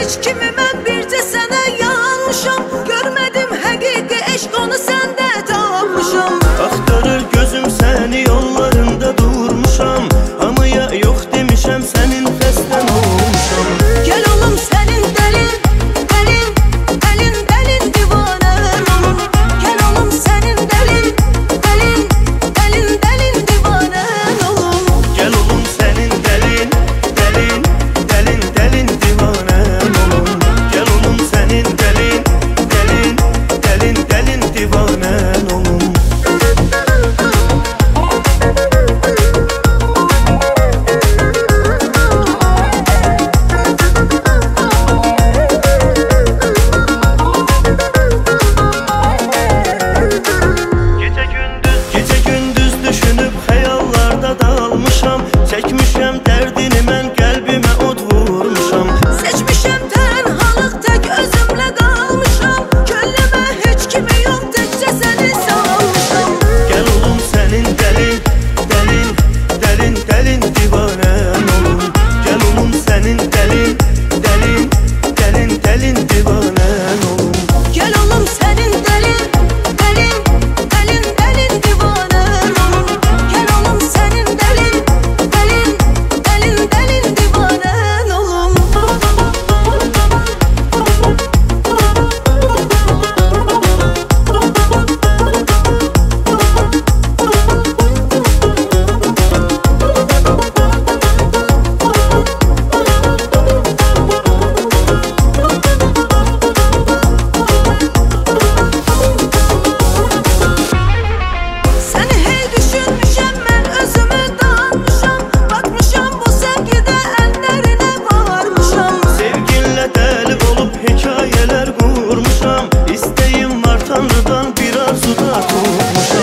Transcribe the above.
heç kimi, mən bircə sənə yanmışam. Görmədim həqiqi eşq, onu səndə tapmışam. Axtarır gözüm səni, yollarında durmuşam. Hamıya yox demişəm, sənin xəstən olmuşam. Gəl olum sənin dəlin, dəlin, dəlin, dəlin divanən olum. Gəl olum sənin dəlin, dəlin, dəlin, dəlin divanən olum. Gəl olum sənin dəlin, dəlin, dəlin, dəlin divanən olum. Gəl olum sənin dəlin, dəlin, dəlin, dəlin divanən olum. Gecə gündüz düşünüb xəyallarda dalmışam. Çəkmişəm dərdini mən, qəlbimə od vurmuşam. Seçmişəm tənhalıq, tək özümlə qalmışam. Könlümə heç kimi yox, təkcə səni salmışam. Gəl olum sənin dəlin, dəlin, dəlin, dəlin divanən olum. Gəl olum sənin dəlin, dəlin, dəlin, dəlin divanən olum. Gəl olum sənin dəlin, dəlin, dəlin, dəlin divanən olum. Gəl olum sənin dəlin, dəlin, dəlin, dəlin divanən olum. Səni hey düşünmüşəm, mən özümü danmışam. Baxmışam bu sevgidə əllərinə varmışam. Sevginlə dəli olub hekayələr qurmuşam. İstəyim var Tanrıdan, bir arzuda tutmuşam.